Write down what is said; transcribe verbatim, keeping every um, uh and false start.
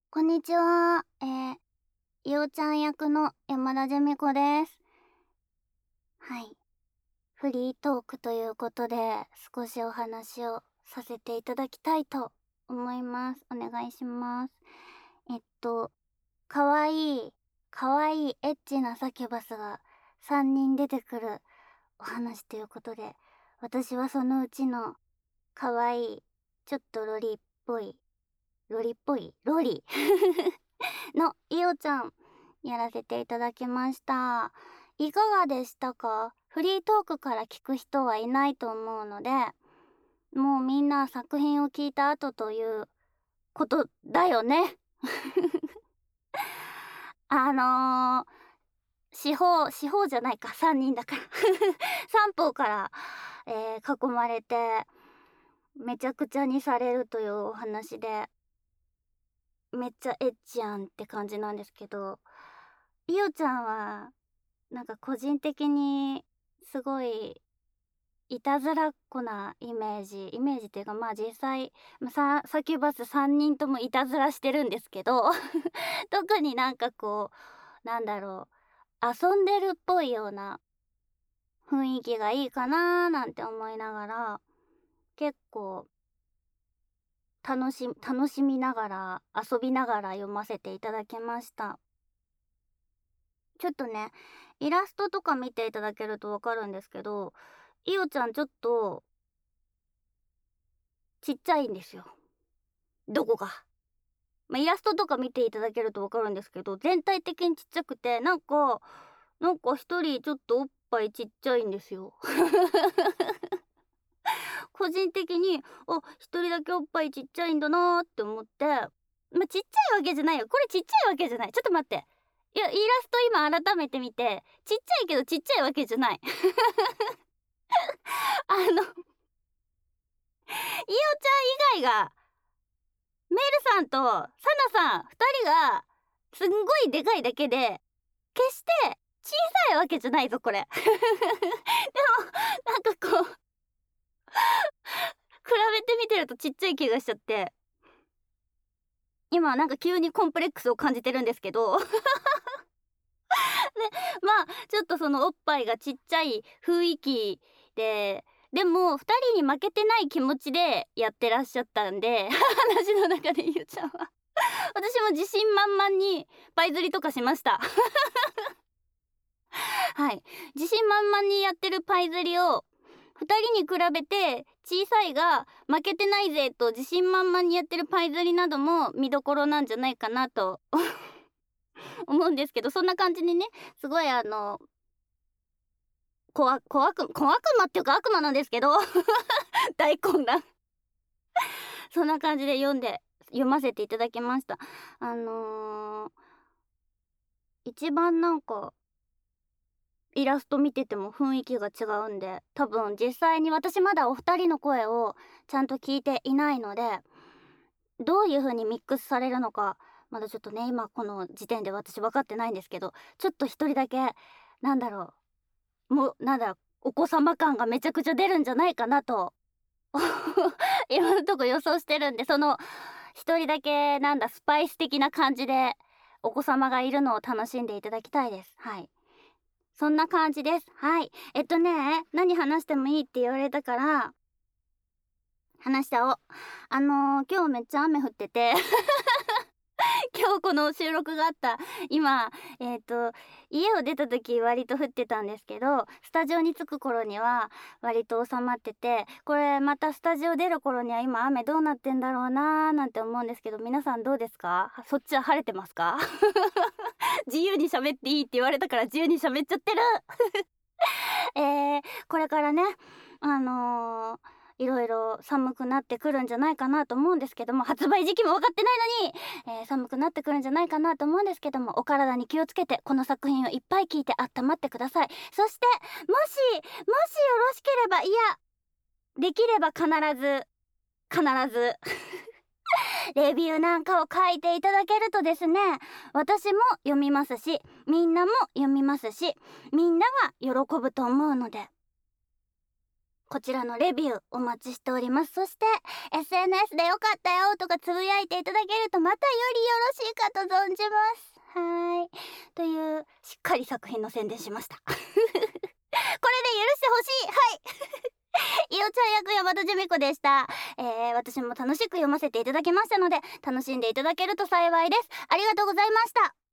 こんにちは。えー、いおちゃん役の山田ジェミコです。はい。フリートークということで、少しお話をさせていただきたいと思います。お願いします。えっと、かわいい、かわいいエッチなサキュバスがさんにん出てくるお話ということで、私はそのうちのかわいい、ちょっとロリっぽい、ロリっぽいロリのいおちゃんやらせていただきました。いかがでしたか？フリートークから聞く人はいないと思うので、もうみんな作品を聞いた後ということだよね。あのー、四方、四方じゃないか、さんにんだから。さん方から、えー囲まれて、めちゃくちゃにされるというお話で、めっちゃエッチやんって感じなんですけど、いおちゃんはなんか個人的にすごいいたずらっ子なイメージイメージっていうか、まあ実際まさサキュバスさんにんともいたずらしてるんですけど特になんかこうなんだろう、遊んでるっぽいような雰囲気がいいかなーなんて思いながら、結構楽し楽しみながら遊びながら読ませていただきました。ちょっとね、イラストとか見ていただけるとわかるんですけど、いおちゃんちょっとちっちゃいんですよ。どこが。まあ、イラストとか見ていただけるとわかるんですけど、全体的にちっちゃくて、なんか、なんか一人ちょっとおっぱいちっちゃいんですよ。個人的に、あ、一人だけおっぱいちっちゃいんだなーって思って、まあ、ちっちゃいわけじゃないよ。これちっちゃいわけじゃない。ちょっと待って。いや、イラスト今改めて見て、ちっちゃいけどちっちゃいわけじゃない。あの、いおちゃん以外が、メルさんとサナさんふたりがすんごいでかいだけで、決して小さいわけじゃないぞこれ。でもなんかこう比べてみてるとちっちゃい気がしちゃって、今なんか急にコンプレックスを感じてるんですけどで、まあちょっとそのおっぱいがちっちゃい雰囲気で、でもふたりに負けてない気持ちでやってらっしゃったんで話の中でゆうちゃんは私も自信満々にパイ釣りとかしましたはい、自信満々にやってるパイ釣りをふたりに比べて小さいが負けてないぜと自信満々にやってるパイ釣りなども見どころなんじゃないかなと思うんですけど、そんな感じにね、すごいあの小悪小悪小悪魔っていうか悪魔なんですけど大混乱そんな感じで読んで読ませていただきました。あのー、一番なんかイラスト見てても雰囲気が違うんで、多分実際に私まだお二人の声をちゃんと聞いていないので、どういう風にミックスされるのかまだちょっとね、今この時点で私分かってないんですけど、ちょっと一人だけなんだろう、もうなんだお子様感がめちゃくちゃ出るんじゃないかなと今のとこ予想してるんで、その一人だけなんだスパイス的な感じでお子様がいるのを楽しんでいただきたいです。はい、そんな感じです。はい。えっとね、何話してもいいって言われたから、話しちゃおう。あのー、今日めっちゃ雨降ってて今日この収録があった今、えっと、家を出た時割と降ってたんですけど、スタジオに着く頃には割と収まってて、これまたスタジオ出る頃には今雨どうなってんだろうなーなんて思うんですけど、皆さんどうですか？そっちは晴れてますか？自由に喋っていいって言われたから自由に喋っちゃってるえー、これからね、あのー、いろいろ寒くなってくるんじゃないかなと思うんですけども、発売時期も分かってないのに、えー、寒くなってくるんじゃないかなと思うんですけども、お体に気をつけてこの作品をいっぱい聞いて温まってください。そしてもしもしよろしければ、いやできれば必ず必ずレビューなんかを書いていただけるとですね、私も読みますし、みんなも読みますし、みんなが喜ぶと思うので、 こちらのレビューお待ちしております。そして エスエヌエス でよかったよとかつぶやいていただけるとまたよりよろしいかと存じます。はいというしっかり作品の宣伝しましたこれで許してほしい。はいいおちゃん役山田ジェミ子でした。えー、私も楽しく読ませていただきましたので楽しんでいただけると幸いです。ありがとうございました。